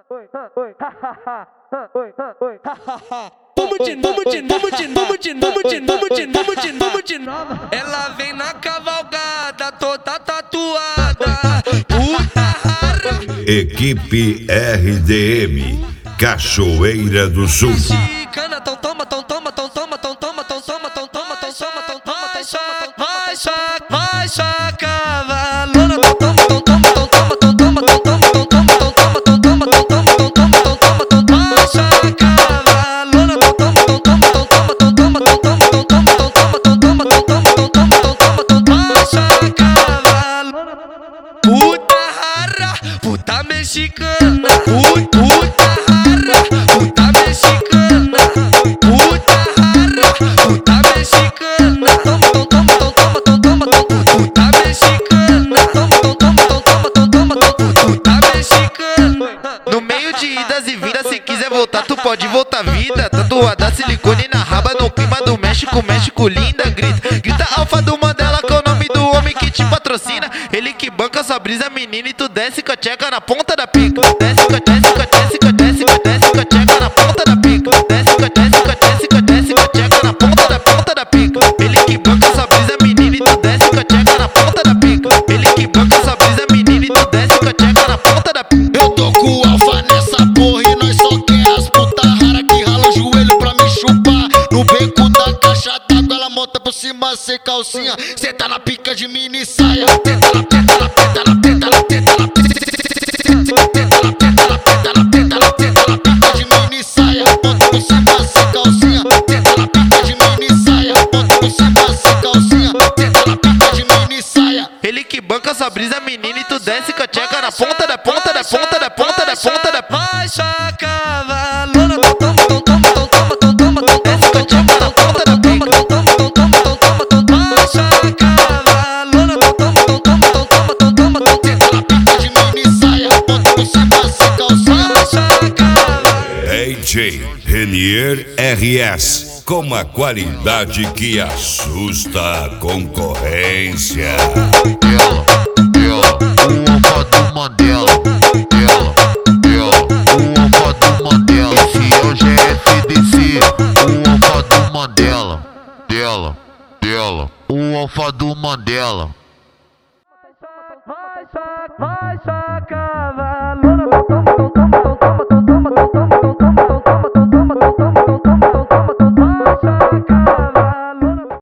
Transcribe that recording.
Vamos de novo. Ela vem na cavalgada, toda tatuada. Puta rara. Equipe RDM, Cachoeira do Sul. Mexicana, tão toma, tão toma, tão toma, tão toma, tão toma, tão toma, tão toma, tão toma, vai só cavalona, tão toma, tão toma, tão toma, tão toma, tão toma, tão toma, tão toma, tão toma, tão toma, tão toma, tão toma, tão toma, vai só cavalona, tão toma, tão toma, tão toma, tão toma, tão toma, tão toma, tão toma, tão toma, tão toma, tão toma, tão toma, tão toma, vai só cavalona. Puta rara, puta mexicana, puta rara, puta mexicana, puta rara, puta mexicana, toma, toma, toma, toma, toma, toma, puta mexicana, toma, toma, toma, toma, puta mexicana. No meio de idas e vindas, se quiser voltar, tu pode voltar vida. Tatuada silicone na raba, no clima do México, México linda, grita Alfa do Mandela, que é o nome do homem que te patrocina. Ele que banca sua brisa, menina, e tu desce com a tcheca na ponta da pica. Desce com a tcheca na ponta da pica. Desce com a tcheca na ponta da pica. Ele que banca sua brisa, menina, e tu desce com a tcheca na ponta da pica. Ele que banca sua brisa, menina, e tu desce com a tcheca na ponta da pica. Eu tô com o Alfa nessa porra e nós só quer as puta rara que rala o joelho pra me chupar. No beco da caixa d'água ela monta por cima sem calcinha. Cê tá na pica de mini saia. Tenta na tenta na tenta na tenta na tenta na tenta na tenta na tenta na tenta na tenta na pica de mini saia. Monta por cima sem calcinha. Tenta na pica de mini saia. Monta por cima sem calcinha. Tenta na pica de mini saia. Ele que banca sua brisa, menina, e tu desce com a tcheca na ponta da ponta da ponta da ponta da ponta da. Vai só cavalona, tão toma, tão toma, tão toma, tão toma, tão desce com a tcheca na ponta da pica. Tão toma, tão toma, tão toma, tão toma, vai só cavalona, tão toma, tão toma, tão toma, tão toma, tão tenta na pica de mini saia. Monta por cima sem calcinha. vai só cavalona. DJ Renier RS, com a qualidade que assusta a concorrência. Ela, o Alfa do Mandela. Ela, o Alfa do Mandela. Esse é o GFDC, o Alfa do Mandela. O Alfa do Mandela.